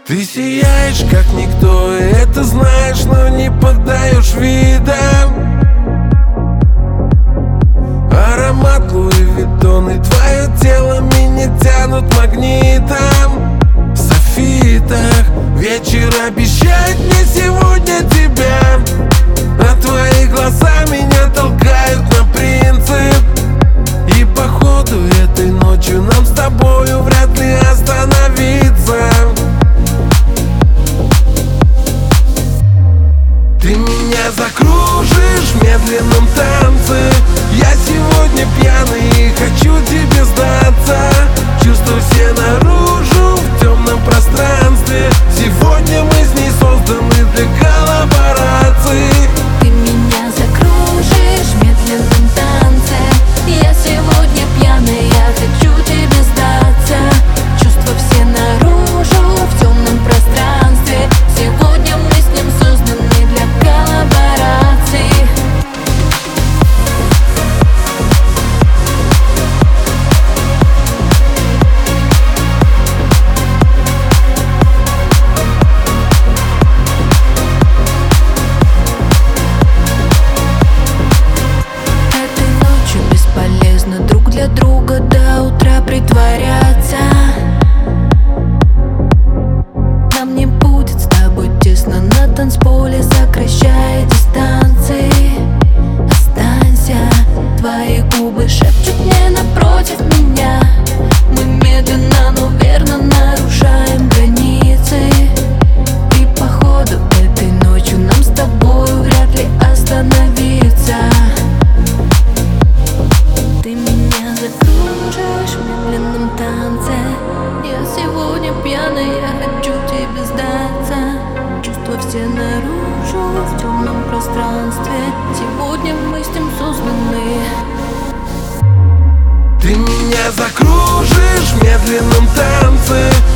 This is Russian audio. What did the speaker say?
Ты сияешь как никто, и это знаешь, но не подаешь видом. Аромат Луи Виттон и твое тело меня тянут магнитом. В софитах вечер обещает мне сегодня тебя, а твои глаза меня толкают на принцип. И походу этой ночью нам с тобою вряд ли остановиться. Ты меня закружишь в медленном танце. Я сегодня пьяный и хочу тебе сдаться. Чувства все наружу в темном пространстве. Сегодня мы с ней созданы для коллаборации. Ты меня закружишь в медленном танце. Я сегодня пьяный, я хочу тебе сдаться. Чувства все наружу в темном пространстве. Сегодня мы с ним созданы для коллаборации. Этой ночью бесполезно друг для друга до утра притворяться. Нам не будет с тобой тесно на танцполе, сокращая дистанции. Останься, твои губы шепчут мне напротив меня. Мы медленно, но верно нарушаем границы. И походу этой ночью нам с тобою вряд ли остановиться. Ты меня закружишь в медленном танце. Я сегодня пьяный, я хочу тебе сдаться. Чувства все наружу в темном пространстве. Сегодня мы с ним созданы. Ты меня закружишь в медленном танце.